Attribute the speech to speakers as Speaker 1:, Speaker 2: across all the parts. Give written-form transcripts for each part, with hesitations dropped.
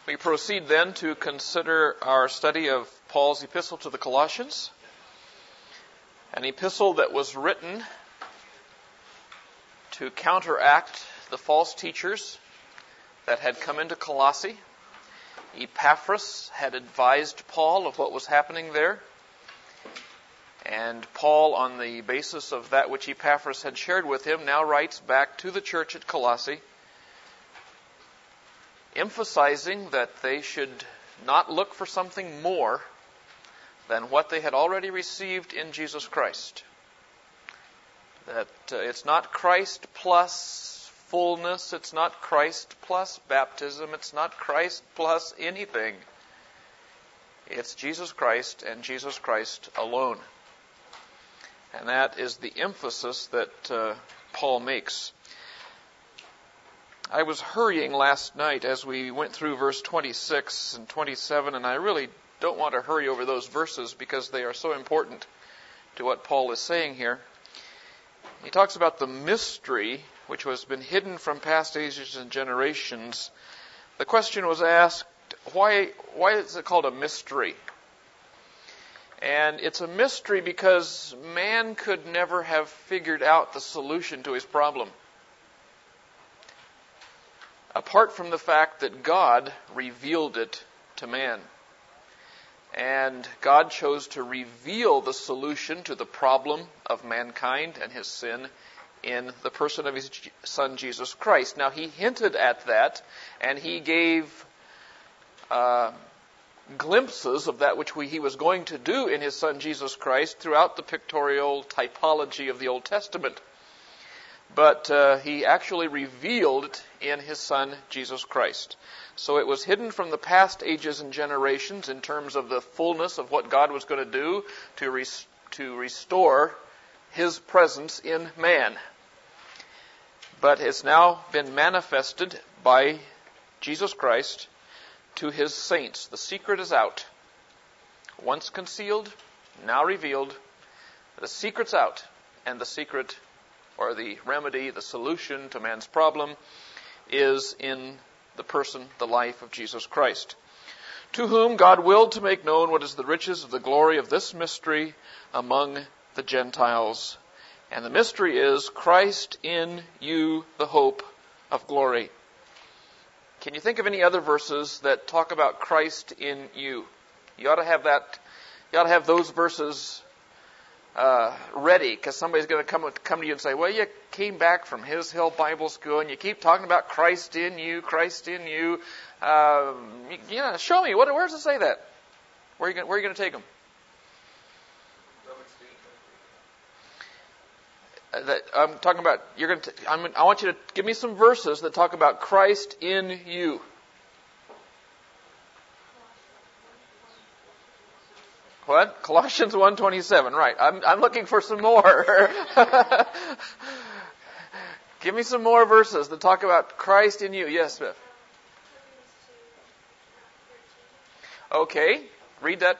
Speaker 1: We proceed then to consider our study of Paul's epistle to the Colossians, an epistle that was written to counteract the false teachers that had come into Colossae. Epaphras had advised Paul of what was happening there, and Paul, on the basis of that which Epaphras had shared with him, now writes back to the church at Colossae, emphasizing that they should not look for something more than what they had already received in Jesus Christ. That it's not Christ plus fullness, it's not Christ plus baptism, it's not Christ plus anything. It's Jesus Christ and Jesus Christ alone. And that is the emphasis that Paul makes. I was hurrying last night as we went through verse 26 and 27, and I really don't want to hurry over those verses because they are so important to what Paul is saying here. He talks about the mystery which has been hidden from past ages and generations. The question was asked, why is it called a mystery? And it's a mystery because man could never have figured out the solution to his problem, apart from the fact that God revealed it to man. And God chose to reveal the solution to the problem of mankind and his sin in the person of his Son, Jesus Christ. Now, he hinted at that, and he gave glimpses of that which he was going to do in his Son, Jesus Christ, throughout the pictorial typology of the Old Testament. But he actually revealed it in his Son, Jesus Christ. So it was hidden from the past ages and generations in terms of the fullness of what God was going to do to restore his presence in man. But it's now been manifested by Jesus Christ to his saints. The secret is out. Once concealed, now revealed. The secret's out, and the secret, or the remedy, the solution to man's problem, is in the person, the life of Jesus Christ, to whom God willed to make known what is the riches of the glory of this mystery among the Gentiles. And the mystery is Christ in you, the hope of glory. Can you think of any other verses that talk about Christ in you? You ought to have that. You ought to have those verses ready, because somebody's going to come to you and say, well, you came back from His Hill Bible School and you keep talking about Christ in you, Christ in you. Show me. Where does it say that? Where are you going to take them? I'm talking about. I want you to give me some verses that talk about Christ in you. What? Colossians 1:27. Right. I'm looking for some more. Give me some more verses that talk about Christ in you. Yes, Smith. Okay. Read that.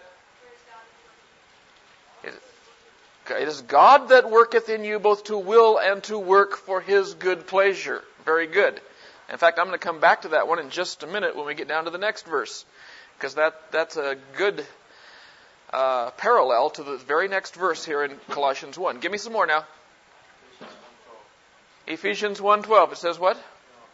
Speaker 1: It is God that worketh in you both to will and to work for His good pleasure. Very good. In fact, I'm going to come back to that one in just a minute when we get down to the next verse, because that's a good parallel to the very next verse here in Colossians 1. Give me some more now. Ephesians 1:12. It says what?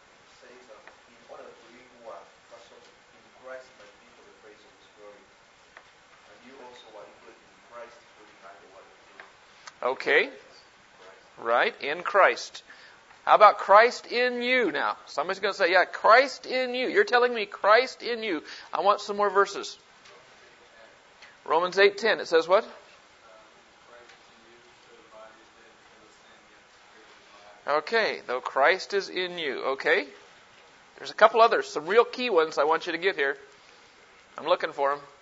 Speaker 1: Okay. Right, in Christ. How about Christ in you now? Somebody's going to say, yeah, Christ in you. You're telling me Christ in you. I want some more verses. Romans 8:10. It says what? Okay, though Christ is in you. Okay. There's a couple others, some real key ones I want you to get here. I'm looking for them.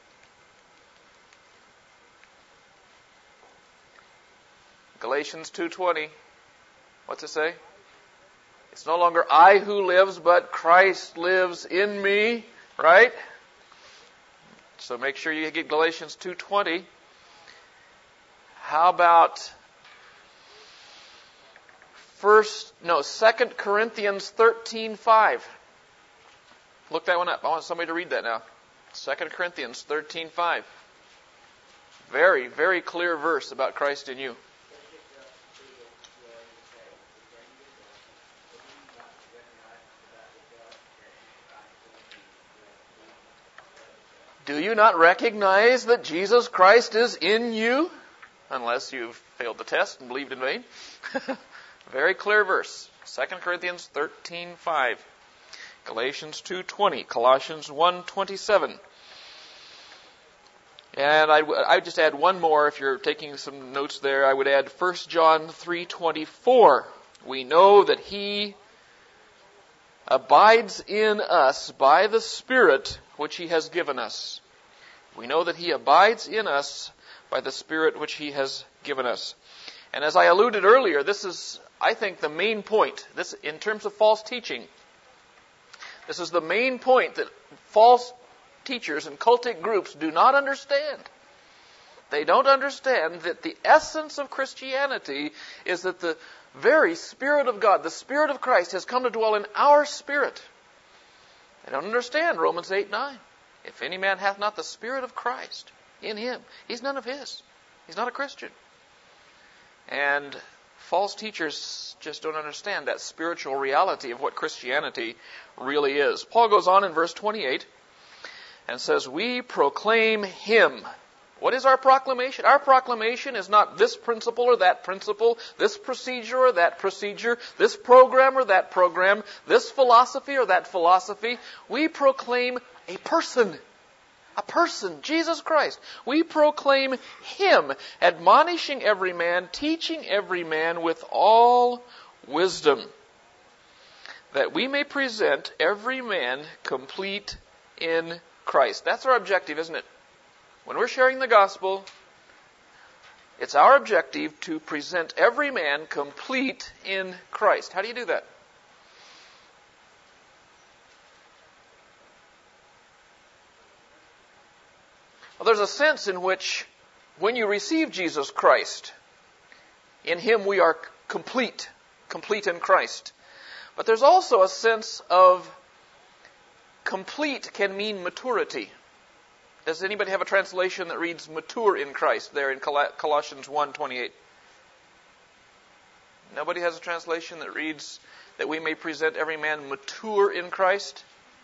Speaker 1: Galatians 2:20. What's it say? It's no longer I who lives, but Christ lives in me. Right? So make sure you get Galatians 2:20. How about 2 Corinthians 13:5? Look that one up. I want somebody to read that now. 2 Corinthians 13:5. Very, very clear verse about Christ in you. Do you not recognize that Jesus Christ is in you? Unless you've failed the test and believed in vain. Very clear verse. 2 Corinthians 13:5. Galatians 2:20. Colossians 1:27. And I just add one more. If you're taking some notes there, I would add 1 John 3:24. We know that He abides in us by the Spirit which He has given us. We know that He abides in us by the Spirit which He has given us. And as I alluded earlier, this is, I think, the main point. This, in terms of false teaching, this is the main point that false teachers and cultic groups do not understand. They don't understand that the essence of Christianity is that the very Spirit of God, the Spirit of Christ, has come to dwell in our spirit. They don't understand Romans 8:9. If any man hath not the Spirit of Christ in him, he's none of his. He's not a Christian. And false teachers just don't understand that spiritual reality of what Christianity really is. Paul goes on in verse 28 and says, we proclaim Him. What is our proclamation? Our proclamation is not this principle or that principle, this procedure or that procedure, this program or that program, this philosophy or that philosophy. We proclaim a person, Jesus Christ. We proclaim Him, admonishing every man, teaching every man with all wisdom, that we may present every man complete in Christ. That's our objective, isn't it? When we're sharing the gospel, it's our objective to present every man complete in Christ. How do you do that? Well, there's a sense in which when you receive Jesus Christ, in Him we are complete in Christ. But there's also a sense of complete can mean maturity. Does anybody have a translation that reads mature in Christ there in Colossians 1:28? Nobody has a translation that reads that we may present every man mature in Christ?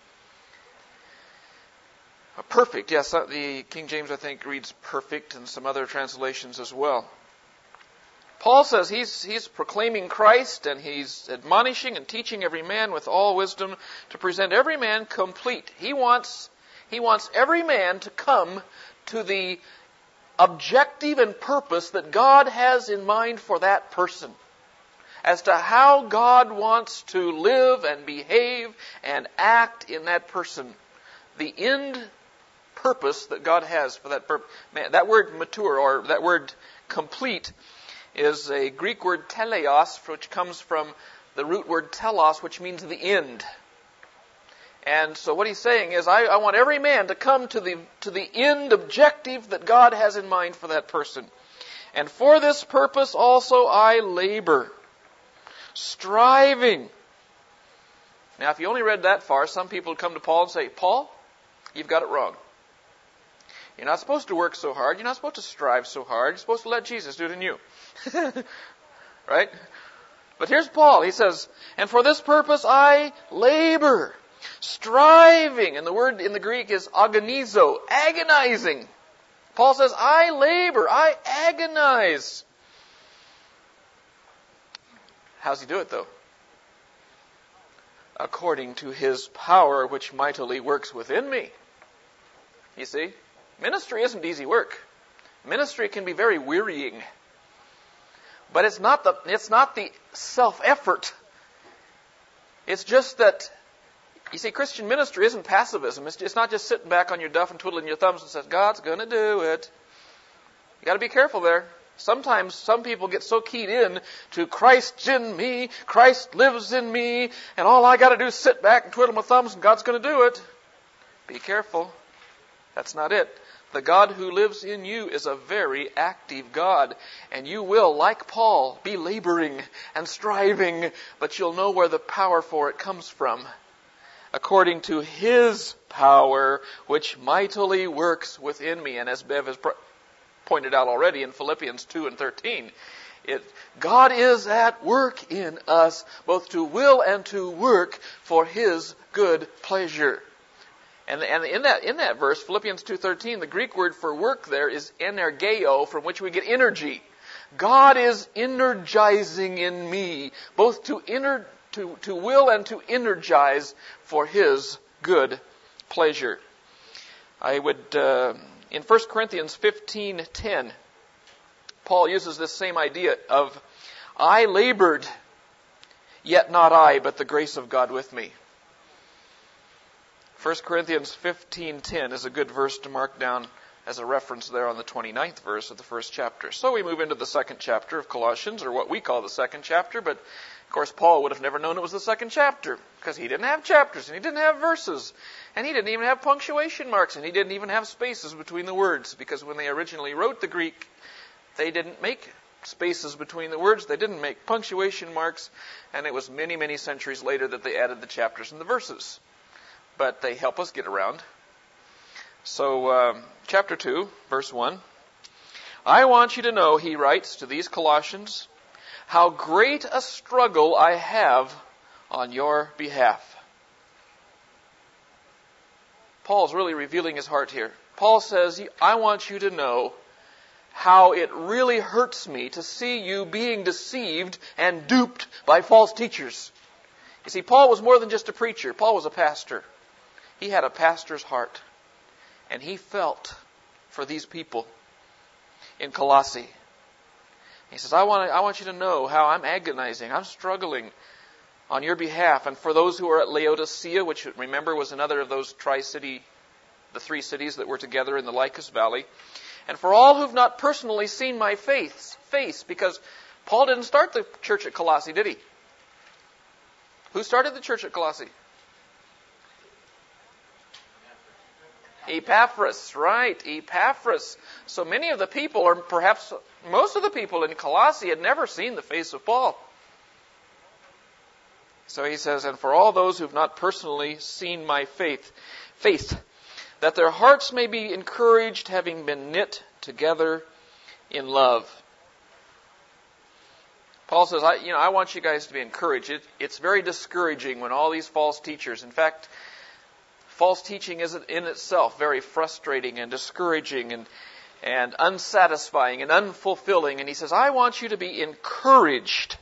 Speaker 1: Perfect, yes. The King James, I think, reads perfect, and some other translations as well. Paul says he's proclaiming Christ, and he's admonishing and teaching every man with all wisdom to present every man complete. He wants every man to come to the objective and purpose that God has in mind for that person, as to how God wants to live and behave and act in that person. The end purpose that God has for that purpose. That word mature, or that word complete, is a Greek word teleos, which comes from the root word telos, which means the end. And so what he's saying is, I want every man to come to the end objective that God has in mind for that person. And for this purpose also I labor, striving. Now, if you only read that far, some people would come to Paul and say, Paul, you've got it wrong. You're not supposed to work so hard. You're not supposed to strive so hard. You're supposed to let Jesus do it in you. Right? But here's Paul. He says, and for this purpose I labor, striving. And the word in the Greek is agonizo, agonizing. Paul says, I labor, I agonize. How's he do it, though? According to His power, which mightily works within me. You see? Ministry isn't easy work. Ministry can be very wearying. But it's not the self-effort. It's just that, you see, Christian ministry isn't passivism. It's not just sitting back on your duff and twiddling your thumbs and says, God's going to do it. You got to be careful there. Sometimes some people get so keyed in to Christ's in me, Christ lives in me, and all I got to do is sit back and twiddle my thumbs and God's going to do it. Be careful. That's not it. The God who lives in you is a very active God. And you will, like Paul, be laboring and striving, but you'll know where the power for it comes from. according to His power, which mightily works within me. And as Bev has pointed out already in Philippians 2 and 13, God is at work in us, both to will and to work for His good pleasure. And in that verse, Philippians 2:13, the Greek word for work there is energeo, from which we get energy. God is energizing in me, both to will and to energize for His good pleasure. I would, in 1 Corinthians 15:10, Paul uses this same idea of, I labored, yet not I, but the grace of God with me. 1 Corinthians 15:10 is a good verse to mark down as a reference there on the 29th verse of the first chapter. So we move into the second chapter of Colossians, or what we call the second chapter, but of course Paul would have never known it was the second chapter, because he didn't have chapters, and he didn't have verses, and he didn't even have punctuation marks, and he didn't even have spaces between the words, because when they originally wrote the Greek, they didn't make spaces between the words, they didn't make punctuation marks, and it was many, many centuries later that they added the chapters and the verses. But they help us get around. So, chapter 2, verse 1. I want you to know, he writes to these Colossians, how great a struggle I have on your behalf. Paul's really revealing his heart here. Paul says, I want you to know how it really hurts me to see you being deceived and duped by false teachers. You see, Paul was more than just a preacher. Paul was a pastor. He had a pastor's heart. And he felt for these people in Colossae. He says, I want you to know how I'm agonizing, I'm struggling on your behalf. And for those who are at Laodicea, which remember was another of those the three cities that were together in the Lycus Valley. And for all who've not personally seen my face, because Paul didn't start the church at Colossae, did he? Who started the church at Colossae? Epaphras, right, Epaphras. So many of the people, or perhaps most of the people in Colossae, had never seen the face of Paul. So he says, and for all those who have not personally seen my faith, that their hearts may be encouraged, having been knit together in love. Paul says, I want you guys to be encouraged. It's very discouraging when all these false teachers, in fact, false teaching is in itself very frustrating and discouraging and unsatisfying and unfulfilling. And he says, I want you to be encouraged,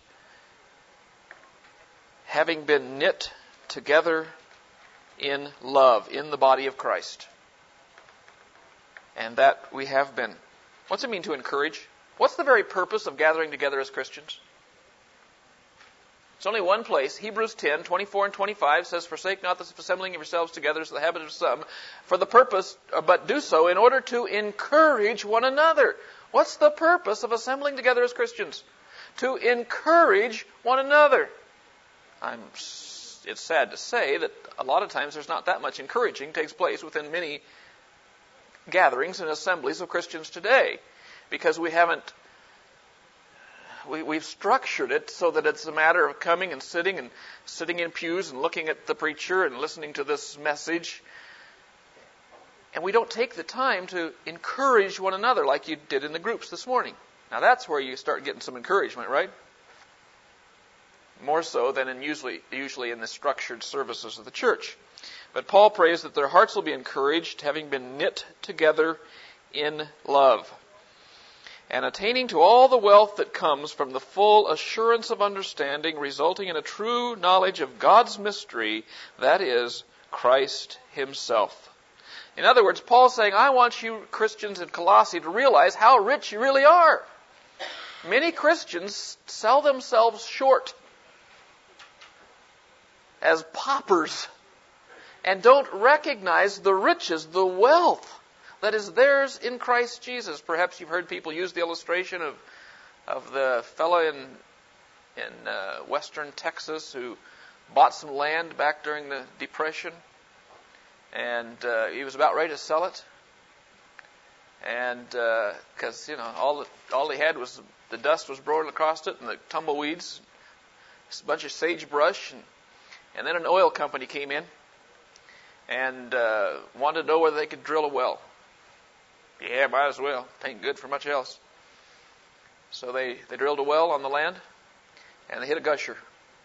Speaker 1: having been knit together in love, in the body of Christ. And that we have been. What's it mean to encourage? What's the very purpose of gathering together as Christians? It's only one place. Hebrews 10, 24 and 25 says, forsake not the assembling of yourselves together as the habit of some, for the purpose, but do so in order to encourage one another. What's the purpose of assembling together as Christians? To encourage one another. It's sad to say that a lot of times there's not that much encouraging takes place within many gatherings and assemblies of Christians today, because we've structured it so that it's a matter of coming and sitting in pews and looking at the preacher and listening to this message. And we don't take the time to encourage one another like you did in the groups this morning. Now that's where you start getting some encouragement, right? More so than usually in the structured services of the church. But Paul prays that their hearts will be encouraged, having been knit together in love, and attaining to all the wealth that comes from the full assurance of understanding, resulting in a true knowledge of God's mystery, that is, Christ Himself. In other words, Paul's saying, I want you Christians in Colossae to realize how rich you really are. Many Christians sell themselves short as paupers and don't recognize the riches, the wealth that is theirs in Christ Jesus. Perhaps you've heard people use the illustration of the fellow in western Texas who bought some land back during the Depression, and he was about ready to sell it, and because all he had was the dust was blowing across it and the tumbleweeds, a bunch of sagebrush, and then an oil company came in and wanted to know whether they could drill a well. Yeah, might as well. It ain't good for much else. So they drilled a well on the land, and they hit a gusher.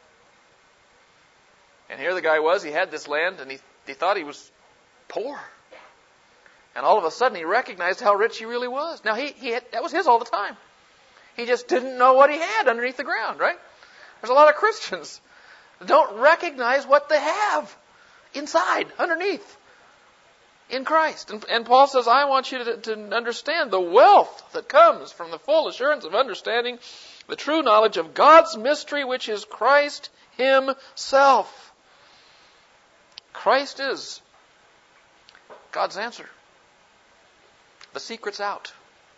Speaker 1: And here the guy was, he had this land, and he thought he was poor. And all of a sudden he recognized how rich he really was. Now that was his all the time. He just didn't know what he had underneath the ground, right? There's a lot of Christians that don't recognize what they have inside, underneath, in Christ. And Paul says, I want you to understand the wealth that comes from the full assurance of understanding the true knowledge of God's mystery, which is Christ Himself. Christ is God's answer. The secret's out.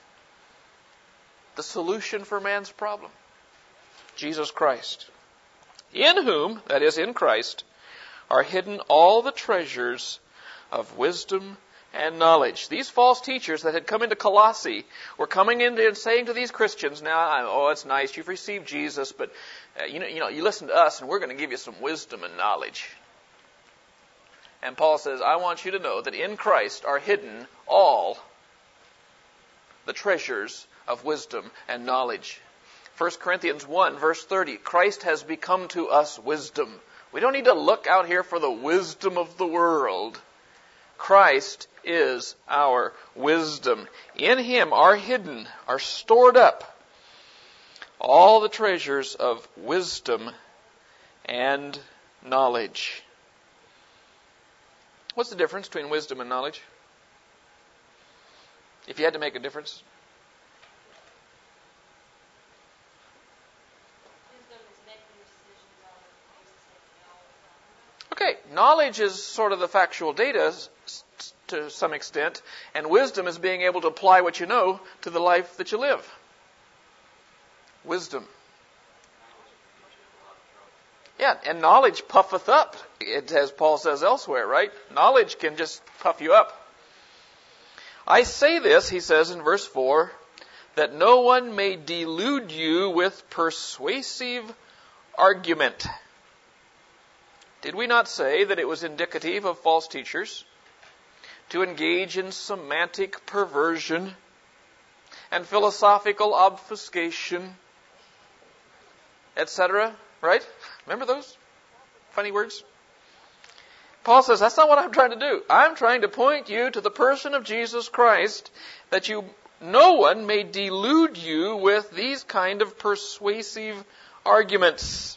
Speaker 1: The solution for man's problem. Jesus Christ. In whom, that is, in Christ, are hidden all the treasures of wisdom and knowledge. These false teachers that had come into Colossae were coming in and saying to these Christians, now, it's nice, you've received Jesus, but you listen to us and we're going to give you some wisdom and knowledge. And Paul says, I want you to know that in Christ are hidden all the treasures of wisdom and knowledge. 1 Corinthians 1, verse 30, Christ has become to us wisdom. We don't need to look out here for the wisdom of the world. Christ is our wisdom. In Him are hidden, are stored up, all the treasures of wisdom and knowledge. What's the difference between wisdom and knowledge? If you had to make a difference. Okay, knowledge is sort of the factual data to some extent, and wisdom is being able to apply what you know to the life that you live. Wisdom. Yeah, and knowledge puffeth up, as Paul says elsewhere, right? Knowledge can just puff you up. I say this, he says in verse 4, that no one may delude you with persuasive argument. Did we not say that it was indicative of false teachers to engage in semantic perversion and philosophical obfuscation, etc.? Right? Remember those funny words? Paul says, that's not what I'm trying to do. I'm trying to point you to the person of Jesus Christ, that no one may delude you with these kind of persuasive arguments.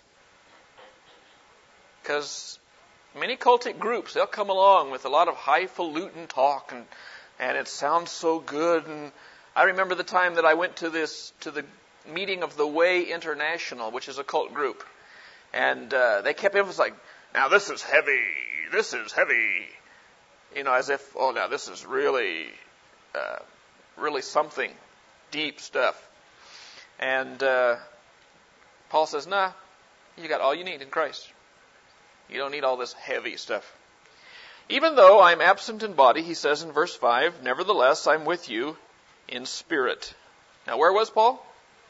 Speaker 1: Because many cultic groups, they'll come along with a lot of highfalutin talk, and it sounds so good. And I remember the time that I went to the meeting of the Way International, which is a cult group. And they kept emphasizing, now this is heavy, as if, now this is really something, deep stuff. And Paul says, nah, you got all you need in Christ. You don't need all this heavy stuff. Even though I'm absent in body, he says in verse 5, nevertheless I'm with you in spirit. Now where was Paul?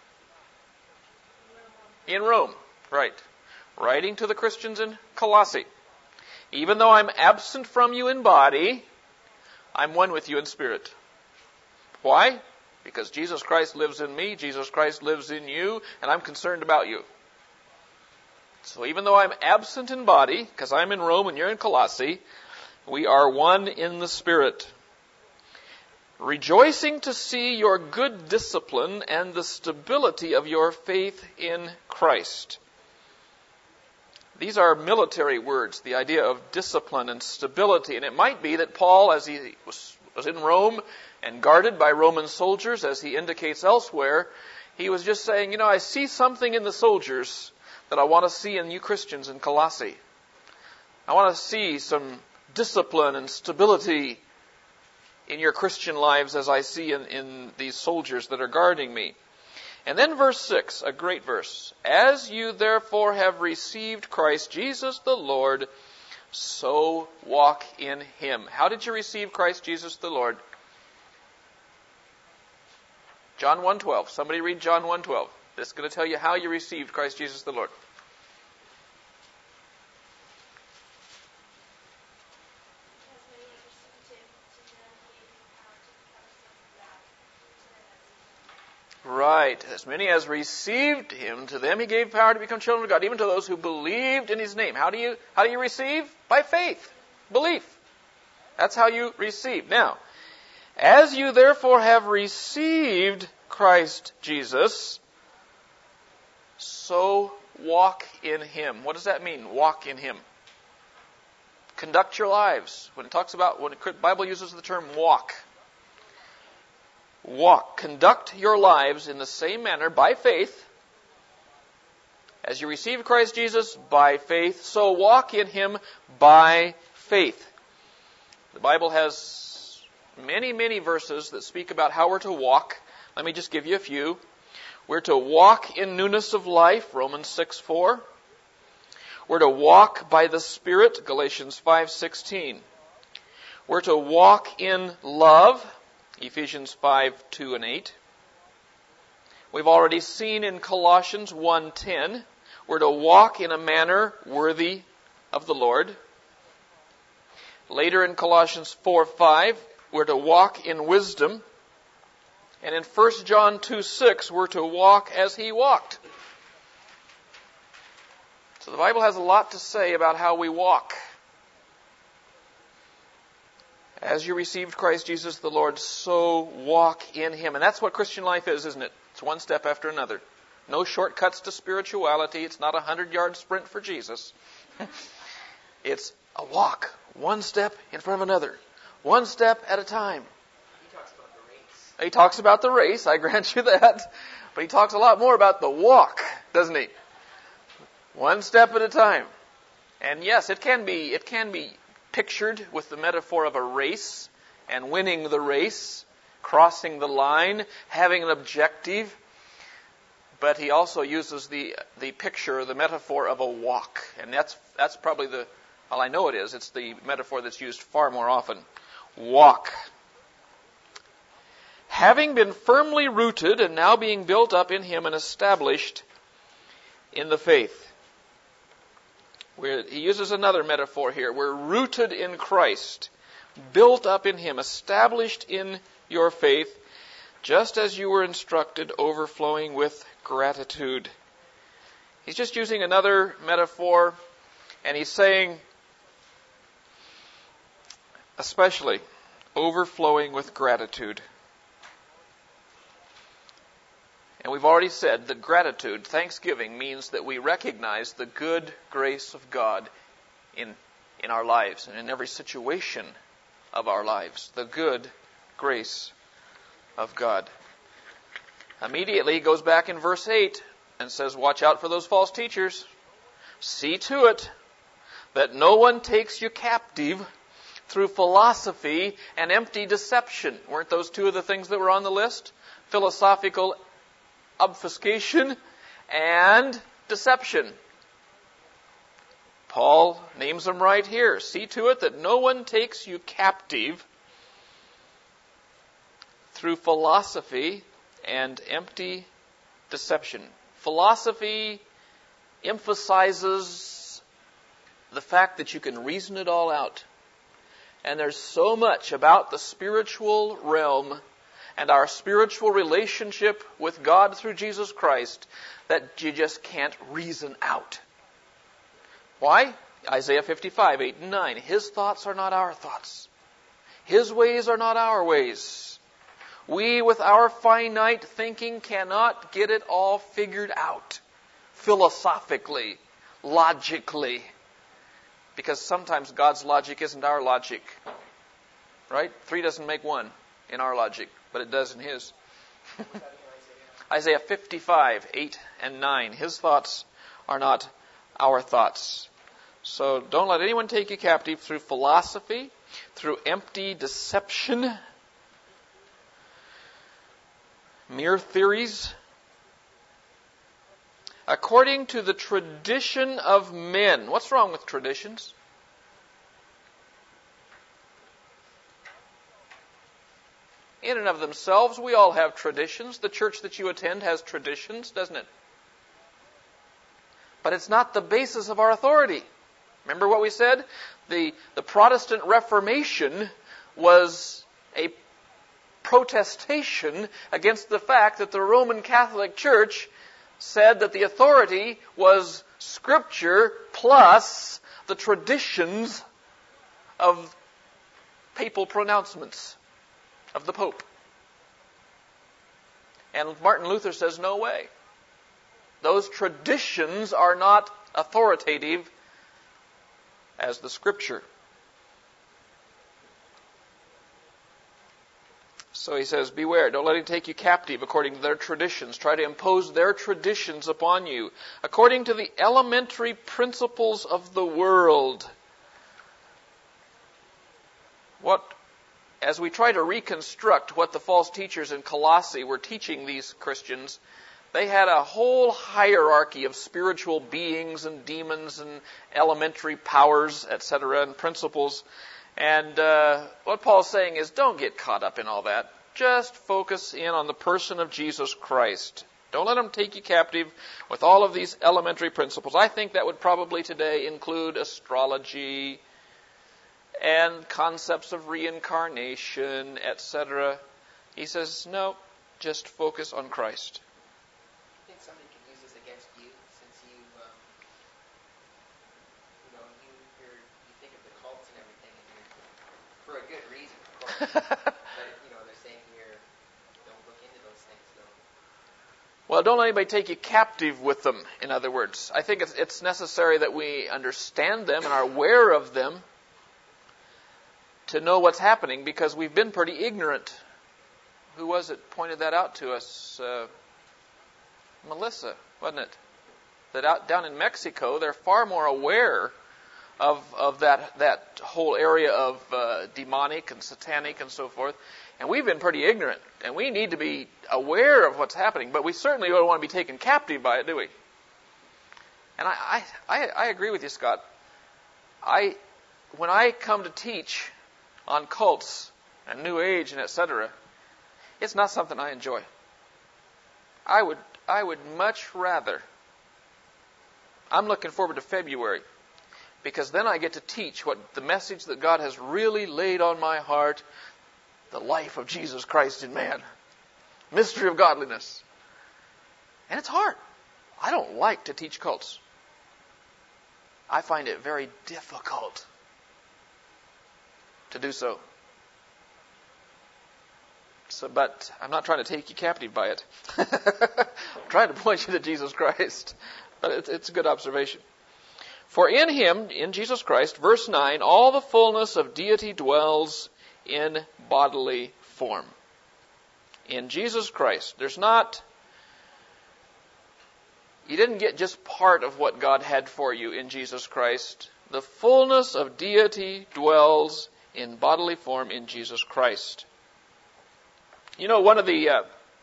Speaker 1: In Rome, right. Writing to the Christians in Colossae. Even though I'm absent from you in body, I'm one with you in spirit. Why? Because Jesus Christ lives in me, Jesus Christ lives in you, and I'm concerned about you. So even though I'm absent in body, because I'm in Rome and you're in Colossae, we are one in the Spirit. Rejoicing to see your good discipline and the stability of your faith in Christ. These are military words, the idea of discipline and stability. And it might be that Paul, as he was in Rome and guarded by Roman soldiers, as he indicates elsewhere, he was just saying, I see something in the soldiers that I want to see in you Christians in Colossae. I want to see some discipline and stability in your Christian lives as I see in these soldiers that are guarding me. And then verse 6, a great verse. As you therefore have received Christ Jesus the Lord, so walk in Him. How did you receive Christ Jesus the Lord? John 1:12. Somebody read John 1:12. This is going to tell you how you received Christ Jesus the Lord. Right. As many as received him, to them he gave power to become children of God, even to those who believed in his name. How do you receive? By faith. Belief. That's how you receive. Now, as you therefore have received Christ Jesus, so walk in him. What does that mean? Walk in him. Conduct your lives. When the Bible uses the term walk. Walk. Conduct your lives in the same manner by faith. As you receive Christ Jesus by faith, so walk in him by faith. The Bible has many, many verses that speak about how we're to walk. Let me just give you a few. We're to walk in newness of life, Romans 6:4. We're to walk by the Spirit, Galatians 5:16. We're to walk in love, Ephesians 5:2 and 8. We've already seen in Colossians 1:10, we're to walk in a manner worthy of the Lord. Later in Colossians 4:5, we're to walk in wisdom. And in 1 John 2:6, we're to walk as he walked. So the Bible has a lot to say about how we walk. As you received Christ Jesus the Lord, so walk in him. And that's what Christian life is, isn't it? It's one step after another. No shortcuts to spirituality. It's not a 100-yard sprint for Jesus. It's a walk, one step in front of another, one step at a time. He talks about the race, I grant you that. But he talks a lot more about the walk, doesn't he? One step at a time. And yes, it can be pictured with the metaphor of a race and winning the race, crossing the line, having an objective. But he also uses the picture, the metaphor of a walk. And that's probably I know it is. It's the metaphor that's used far more often. Walk. Having been firmly rooted and now being built up in him and established in the faith. He uses another metaphor here. We're rooted in Christ, built up in him, established in your faith, just as you were instructed, overflowing with gratitude. He's just using another metaphor, and he's saying, especially, overflowing with gratitude. And we've already said that gratitude, thanksgiving, means that we recognize the good grace of God in our lives and in every situation of our lives. The good grace of God. Immediately he goes back in verse 8 and says, watch out for those false teachers. See to it that no one takes you captive through philosophy and empty deception. Weren't those two of the things that were on the list? Philosophical obfuscation and deception. Paul names them right here. See to it that no one takes you captive through philosophy and empty deception. Philosophy emphasizes the fact that you can reason it all out. And there's so much about the spiritual realm and our spiritual relationship with God through Jesus Christ that you just can't reason out. Why? Isaiah 55, 8 and 9. His thoughts are not our thoughts. His ways are not our ways. We, with our finite thinking, cannot get it all figured out philosophically, logically. Because sometimes God's logic isn't our logic. Right? 3 doesn't make 1 in our logic, but it does in his. Isaiah 55, 8 and 9. His thoughts are not our thoughts. So don't let anyone take you captive through philosophy, through empty deception, mere theories, according to the tradition of men. What's wrong with traditions? In and of themselves, we all have traditions. The church that you attend has traditions, doesn't it? But it's not the basis of our authority. Remember what we said? The Protestant Reformation was a protestation against the fact that the Roman Catholic Church said that the authority was Scripture plus the traditions of papal pronouncements of the Pope. And Martin Luther says, no way. Those traditions are not authoritative as the Scripture. So he says, beware, don't let him take you captive according to their traditions. Try to impose their traditions upon you, according to the elementary principles of the world. As we try to reconstruct what the false teachers in Colossae were teaching these Christians, they had a whole hierarchy of spiritual beings and demons and elementary powers, etc., and principles. And what Paul's saying is, don't get caught up in all that. Just focus in on the person of Jesus Christ. Don't let him take you captive with all of these elementary principles. I think that would probably today include astrology and concepts of reincarnation, etc. He says, no, just focus on Christ.
Speaker 2: I think somebody could use this against you, since you think of the cults and everything, and for a good reason, of course. But they're saying here, don't look into those things, though.
Speaker 1: Well, don't let anybody take you captive with them, in other words. I think it's necessary that we understand them and are aware of them to know what's happening, because we've been pretty ignorant. Who was it pointed that out to us? Melissa, wasn't it? That down in Mexico, they're far more aware of that whole area of demonic and satanic and so forth. And we've been pretty ignorant. And we need to be aware of what's happening. But we certainly don't want to be taken captive by it, do we? And I agree with you, Scott. When I come to teach on cults and New Age and etc., it's not something I enjoy. I would much rather. I'm looking forward to February, because then I get to teach what the message that God has really laid on my heart, the life of Jesus Christ in man, mystery of godliness. And it's hard. I don't like to teach cults. I find it very difficult to do so. But I'm not trying to take you captive by it. I'm trying to point you to Jesus Christ. But it's a good observation. For in him, in Jesus Christ, verse 9, all the fullness of deity dwells in bodily form. In Jesus Christ. You didn't get just part of what God had for you in Jesus Christ. The fullness of deity dwells in bodily form in Jesus Christ. One of the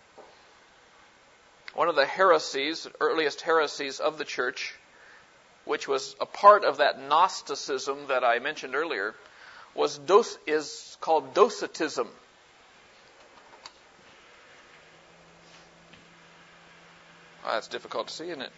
Speaker 1: heresies, earliest heresies of the church, which was a part of that Gnosticism that I mentioned earlier, is called Docetism. Oh, that's difficult to see, isn't it?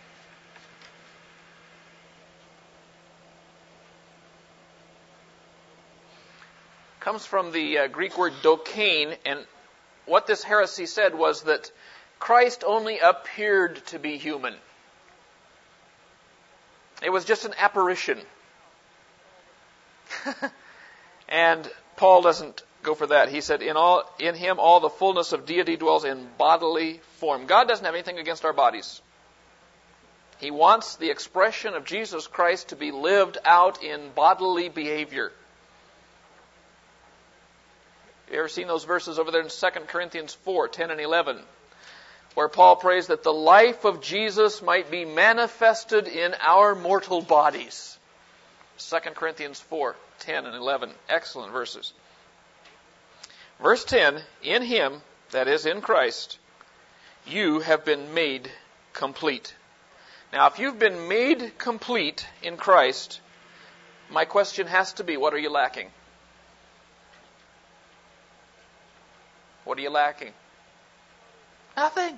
Speaker 1: Comes from the Greek word dokein, and what this heresy said was that Christ only appeared to be human. It was just an apparition. And Paul doesn't go for that. He said, in him all the fullness of deity dwells in bodily form. God doesn't have anything against our bodies. He wants the expression of Jesus Christ to be lived out in bodily behavior. You ever seen those verses over there in 2 Corinthians 4, 10 and 11, where Paul prays that the life of Jesus might be manifested in our mortal bodies? 2 Corinthians 4, 10 and 11. Excellent verses. Verse 10, in him, that is in Christ, you have been made complete. Now, if you've been made complete in Christ, my question has to be, what are you lacking? What are you lacking? Nothing.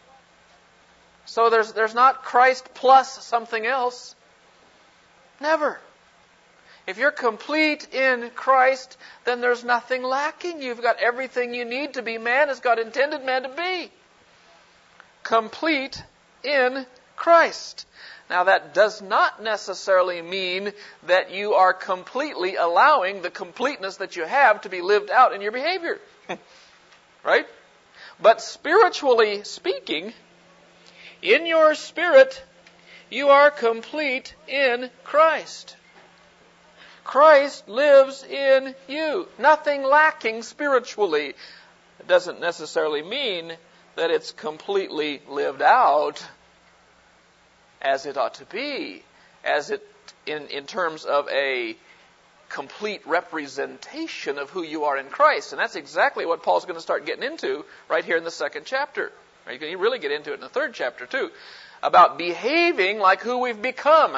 Speaker 1: So there's not Christ plus something else. Never. If you're complete in Christ, then there's nothing lacking. You've got everything you need to be man as God intended man to be. Complete in Christ. Now that does not necessarily mean that you are completely allowing the completeness that you have to be lived out in your behavior. Right? But spiritually speaking, in your spirit, you are complete in Christ. Christ lives in you. Nothing lacking spiritually. It doesn't necessarily mean that it's completely lived out as it ought to be, as it in terms of a complete representation of who you are in Christ. And that's exactly what Paul's going to start getting into right here in the second chapter. You can really get into it in the third chapter too, about behaving like who we've become.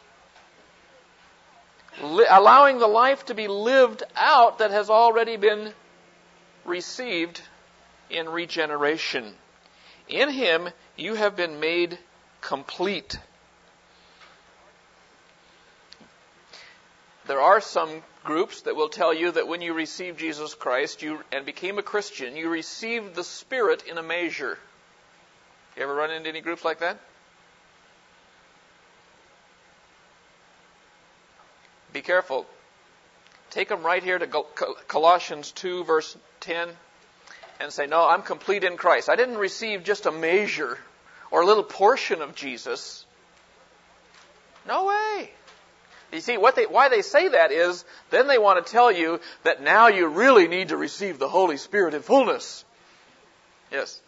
Speaker 1: Allowing the life to be lived out that has already been received in regeneration. In Him, you have been made complete. There are some groups that will tell you that when you received Jesus Christ and became a Christian, you received the Spirit in a measure. You ever run into any groups like that? Be careful. Take them right here to Colossians 2, verse 10, and say, no, I'm complete in Christ. I didn't receive just a measure or a little portion of Jesus. No way. You see, why they say that is, then they want to tell you that now you really need to receive the Holy Spirit in fullness. Yes.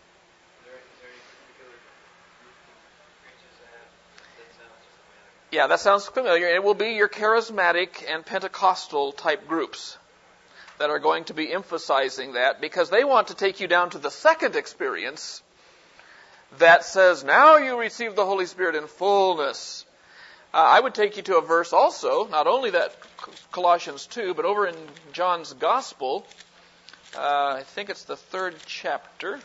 Speaker 1: Yeah, that sounds familiar. It will be your charismatic and Pentecostal type groups that are going to be emphasizing that, because they want to take you down to the second experience that says, now you receive the Holy Spirit in fullness. I would take you to a verse also, not only that Colossians 2, but over in John's Gospel, I think it's the 3rd chapter.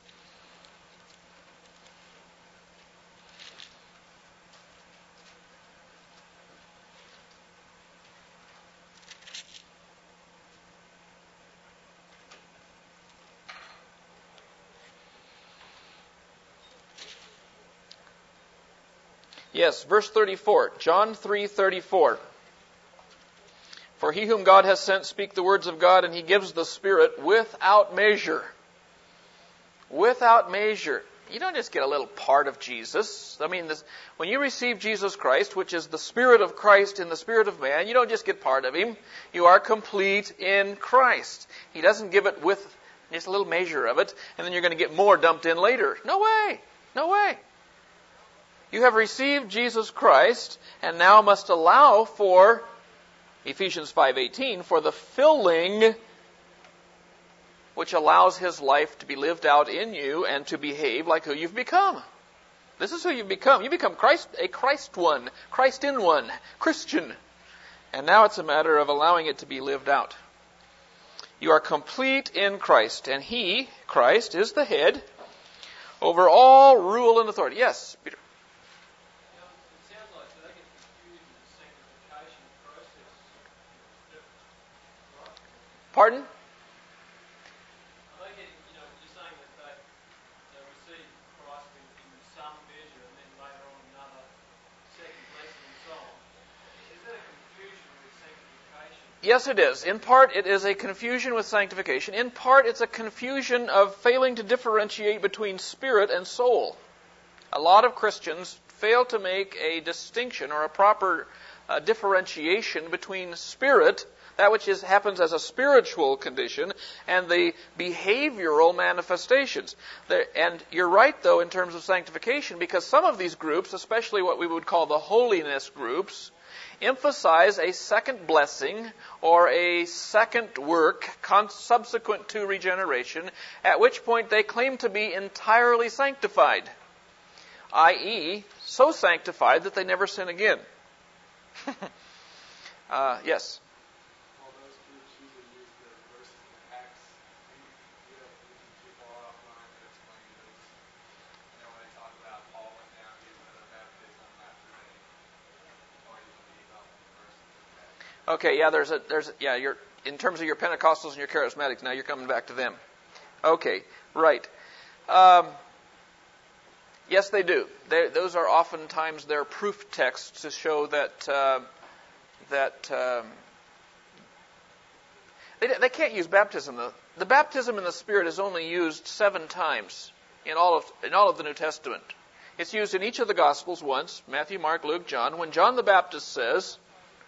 Speaker 1: Yes, verse 34, John 3:34. For he whom God has sent speak the words of God, and He gives the Spirit without measure. Without measure. You don't just get a little part of Jesus. I mean, when you receive Jesus Christ, which is the Spirit of Christ in the spirit of man, you don't just get part of Him. You are complete in Christ. He doesn't give it with just a little measure of it, and then you're going to get more dumped in later. No way. No way. You have received Jesus Christ and now must allow for, Ephesians 5:18, for the filling which allows His life to be lived out in you and to behave like who you've become. This is who you've become. You become a Christ one, Christ in one, Christian. And now it's a matter of allowing it to be lived out. You are complete in Christ, and He, Christ, is the head over all rule and authority. Yes, Peter. Pardon?
Speaker 3: Are they getting, you're saying that they receive Christ in some measure and then later on another second blessing and so on. Is that a confusion with sanctification?
Speaker 1: Yes, it is. In part, it is a confusion with sanctification. In part, it's a confusion of failing to differentiate between spirit and soul. A lot of Christians fail to make a distinction or a proper differentiation between spirit, that which happens as a spiritual condition, and the behavioral manifestations. And you're right, though, in terms of sanctification, because some of these groups, especially what we would call the holiness groups, emphasize a second blessing or a second work subsequent to regeneration, at which point they claim to be entirely sanctified, i.e., so sanctified that they never sin again. Yes? Okay, yeah, you're, in terms of your Pentecostals and your Charismatics, now you're coming back to them. Okay, right. Yes, they do. Those are oftentimes their proof texts to show that they can't use baptism. The baptism in the Spirit is only used 7 times in all of the New Testament. It's used in each of the Gospels once: Matthew, Mark, Luke, John. When John the Baptist says,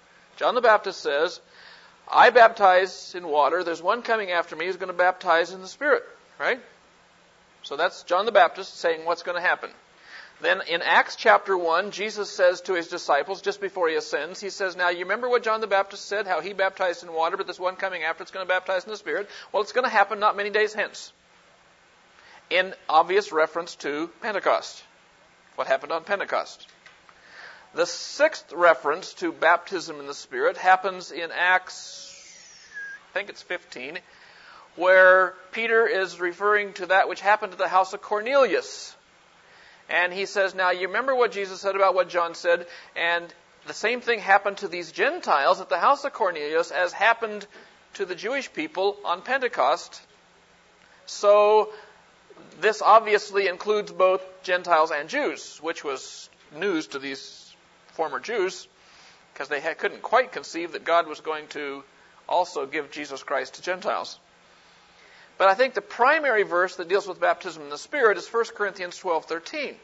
Speaker 1: "I baptize in water. There's one coming after me who's going to baptize in the Spirit." Right? So that's John the Baptist saying what's going to happen. Then in Acts chapter 1, Jesus says to his disciples, just before he ascends, he says, "Now you remember what John the Baptist said, how he baptized in water, but this one coming after it's going to baptize in the Spirit? Well, it's going to happen not many days hence." In obvious reference to Pentecost. What happened on Pentecost. The 6th reference to baptism in the Spirit happens in Acts, I think it's 15, where Peter is referring to that which happened to the house of Cornelius. And he says, "Now you remember what Jesus said about what John said, and the same thing happened to these Gentiles at the house of Cornelius as happened to the Jewish people on Pentecost. So this obviously includes both Gentiles and Jews," which was news to these former Jews, because they couldn't quite conceive that God was going to also give Jesus Christ to Gentiles. But I think the primary verse that deals with baptism in the Spirit is 1 Corinthians 12:13.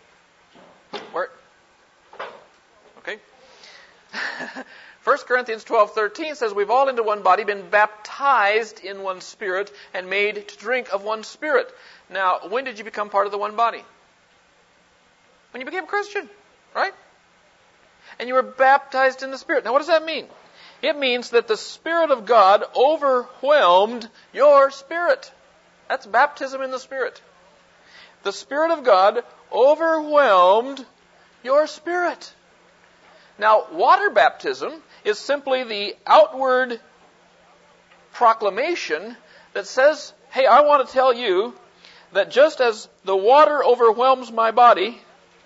Speaker 1: Okay. 1 Corinthians 12:13 says, "We've all into one body been baptized in one Spirit and made to drink of one Spirit." Now, when did you become part of the one body? When you became a Christian, right? And you were baptized in the Spirit. Now, what does that mean? It means that the Spirit of God overwhelmed your spirit. That's baptism in the Spirit. The Spirit of God overwhelmed your spirit. Now, water baptism is simply the outward proclamation that says, "Hey, I want to tell you that just as the water overwhelms my body,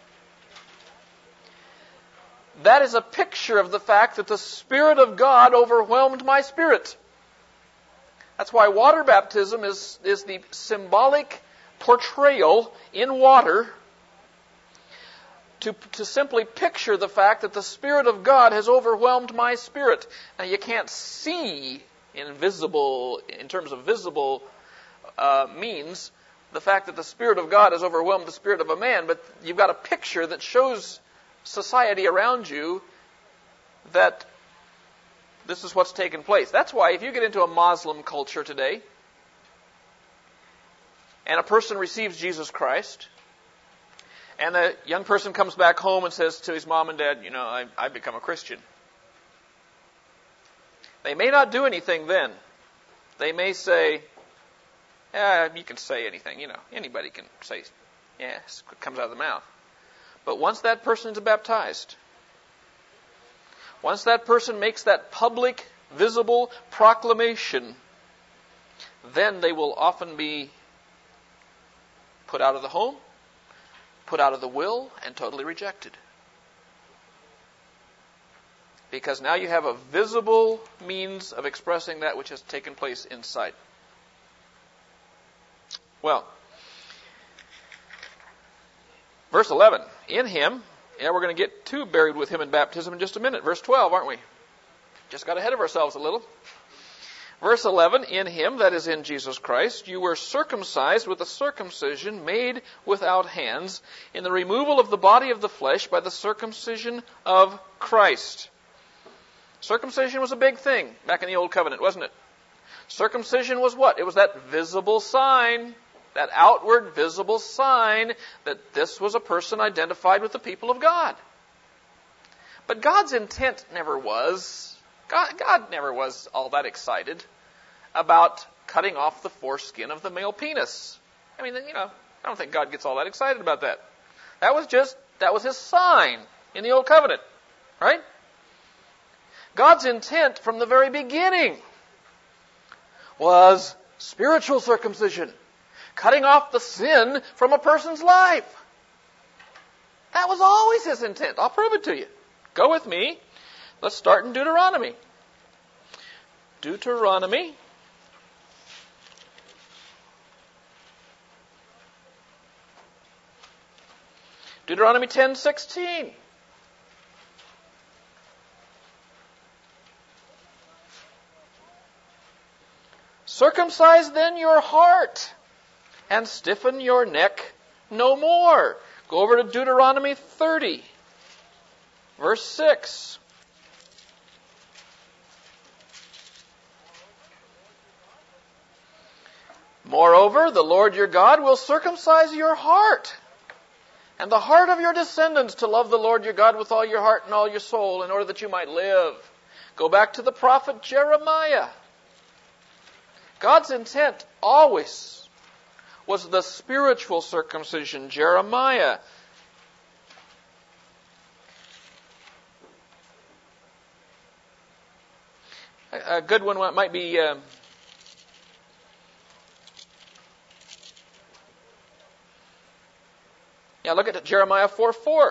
Speaker 1: that is a picture of the fact that the Spirit of God overwhelmed my spirit." That's why water baptism is the symbolic portrayal in water to simply picture the fact that the Spirit of God has overwhelmed my spirit. Now, you can't see in terms of visible means, the fact that the Spirit of God has overwhelmed the spirit of a man, but you've got a picture that shows society around you that this is what's taken place. That's why if you get into a Muslim culture today, and a person receives Jesus Christ, and the young person comes back home and says to his mom and dad, I've become a Christian. They may not do anything then. They may say, you can say anything, anybody can say, it's what comes out of the mouth. But once that person is baptized, once that person makes that public, visible proclamation, then they will often be put out of the home, put out of the will, and totally rejected. Because now you have a visible means of expressing that which has taken place inside. Well, verse 11, in Him, we're going to get to buried with Him in baptism in just a minute. Verse 12, aren't we? Just got ahead of ourselves a little. Verse 11, in Him, that is in Jesus Christ, you were circumcised with a circumcision made without hands, in the removal of the body of the flesh by the circumcision of Christ. Circumcision was a big thing back in the Old Covenant, wasn't it? Circumcision was what? It was that visible sign, that outward visible sign that this was a person identified with the people of God. But God's intent never was, God never was all that excited about cutting off the foreskin of the male penis. I don't think God gets all that excited about that. That was His sign in the Old Covenant, right? God's intent from the very beginning was spiritual circumcision, cutting off the sin from a person's life. That was always His intent. I'll prove it to you. Go with me. Let's start in Deuteronomy. Deuteronomy. Deuteronomy 10:16. Circumcise then your heart and stiffen your neck no more. Go over to Deuteronomy 30, verse 6. Moreover, the Lord your God will circumcise your heart and the heart of your descendants to love the Lord your God with all your heart and all your soul, in order that you might live. Go back to the prophet Jeremiah. God's intent always was the spiritual circumcision. Jeremiah. A good one might be look at Jeremiah 4:4.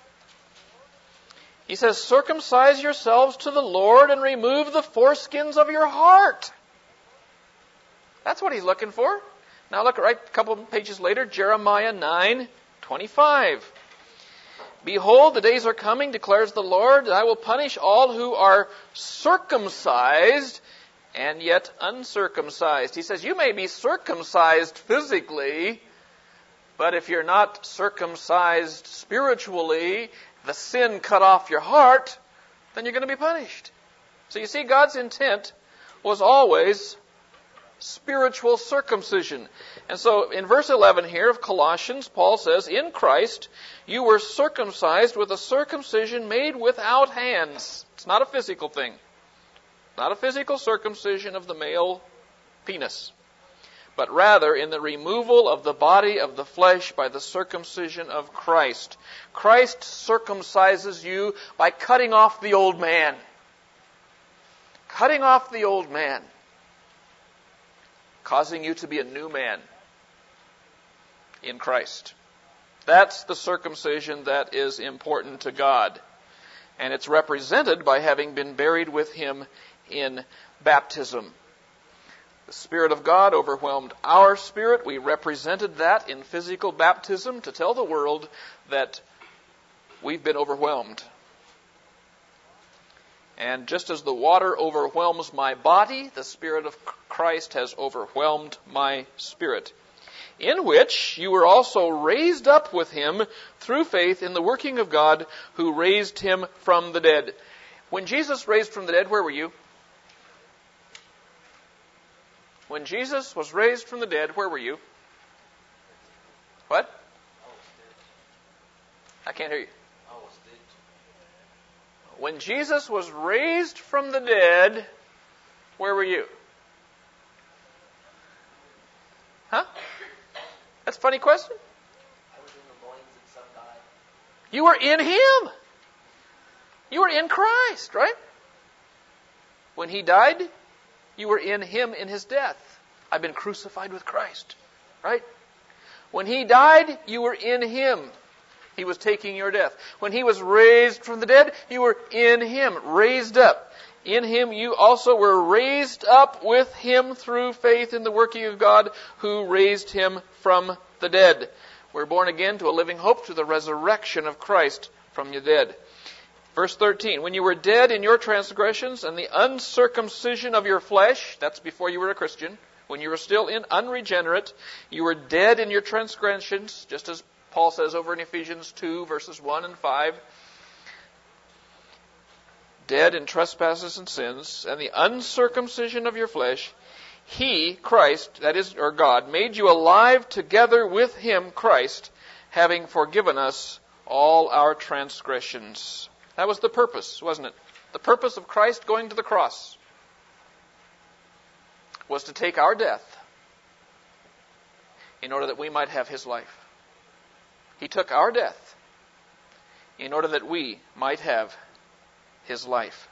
Speaker 1: He says, circumcise yourselves to the Lord and remove the foreskins of your heart. That's what he's looking for. Now look right a couple of pages later, Jeremiah 9:25. Behold, the days are coming, declares the Lord, that I will punish all who are circumcised and yet uncircumcised. He says, you may be circumcised physically, but if you're not circumcised spiritually, the sin cut off your heart, then you're going to be punished. So you see, God's intent was always spiritual circumcision. And so in verse 11 here of Colossians, Paul says, in Christ you were circumcised with a circumcision made without hands. It's not a physical thing. Not a physical circumcision of the male penis, but rather in the removal of the body of the flesh by the circumcision of Christ. Christ circumcises you by cutting off the old man. Cutting off the old man. Causing you to be a new man in Christ. That's the circumcision that is important to God. And it's represented by having been buried with Him in baptism. The Spirit of God overwhelmed our spirit. We represented that in physical baptism to tell the world that we've been overwhelmed. And just as the water overwhelms my body, the Spirit of Christ has overwhelmed my spirit, in which you were also raised up with Him through faith in the working of God who raised Him from the dead. When Jesus raised from the dead, where were you? When Jesus was raised from the dead, where were you? What? I can't hear you. When Jesus was raised from the dead, where were you? Huh? That's a funny question.
Speaker 2: I was in the loins of some God.
Speaker 1: You were in Him. You were in Christ, right? When He died, you were in Him in His death. I've been crucified with Christ, right? When He died, you were in Him. He was taking your death. When He was raised from the dead, you were in Him, raised up. In Him you also were raised up with Him through faith in the working of God who raised Him from the dead. We're born again to a living hope through the resurrection of Christ from the dead. Verse 13, when you were dead in your transgressions and the uncircumcision of your flesh, that's before you were a Christian, when you were still unregenerate, you were dead in your transgressions, just as Paul says over in Ephesians 2, verses 1 and 5. Dead in trespasses and sins, and the uncircumcision of your flesh, He, Christ, that is, or God, made you alive together with Him, Christ, having forgiven us all our transgressions. That was the purpose, wasn't it? The purpose of Christ going to the cross was to take our death in order that we might have His life. He took our death in order that we might have His life.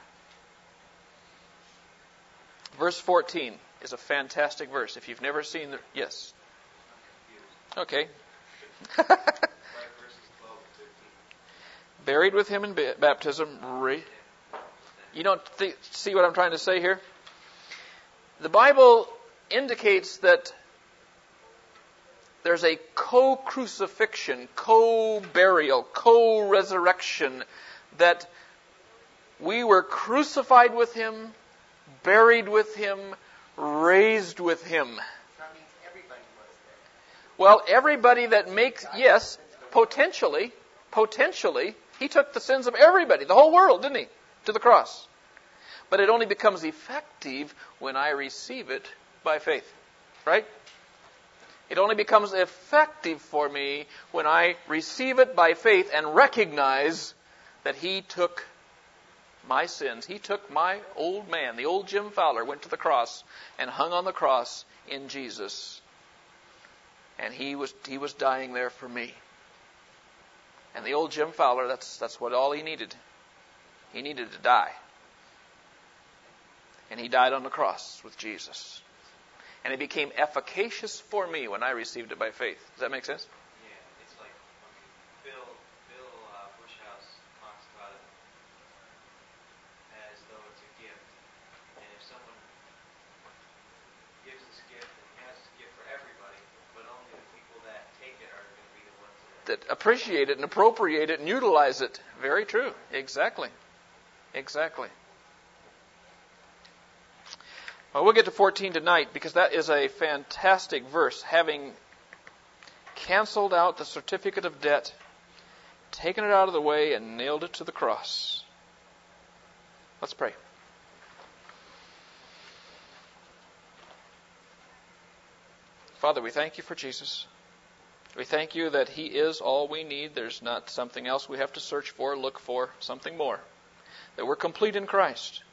Speaker 1: Verse 14 is a fantastic verse. If you've never seen the... Yes. Okay. Buried with Him in baptism. You don't see what I'm trying to say here? The Bible indicates that there's a co-crucifixion, co-burial, co-resurrection, that we were crucified with Him, buried with Him, raised with Him.
Speaker 2: That means everybody was there.
Speaker 1: Well, everybody that makes, yes, potentially, He took the sins of everybody, the whole world, didn't He, to the cross. But it only becomes effective when I receive it by faith, right? It only becomes effective for me when I receive it by faith and recognize that He took my sins. He took my old man, the old Jim Fowler, went to the cross and hung on the cross in Jesus. And he was dying there for me. And the old Jim Fowler, that's what all he needed. He needed to die. And he died on the cross with Jesus. And it became efficacious for me when I received it by faith. Does that make sense?
Speaker 4: Yeah, it's like Bill Bushhouse talks about it as though it's a gift. And if someone gives this gift and has this gift for everybody, but only the people that take it are going to be the ones
Speaker 1: that appreciate it and appropriate it and utilize it. Very true. Exactly. Well, we'll get to 14 tonight because that is a fantastic verse. Having canceled out the certificate of debt, taken it out of the way, and nailed it to the cross. Let's pray. Father, we thank You for Jesus. We thank You that He is all we need. There's not something else we have to search for, look for, something more. That we're complete in Christ.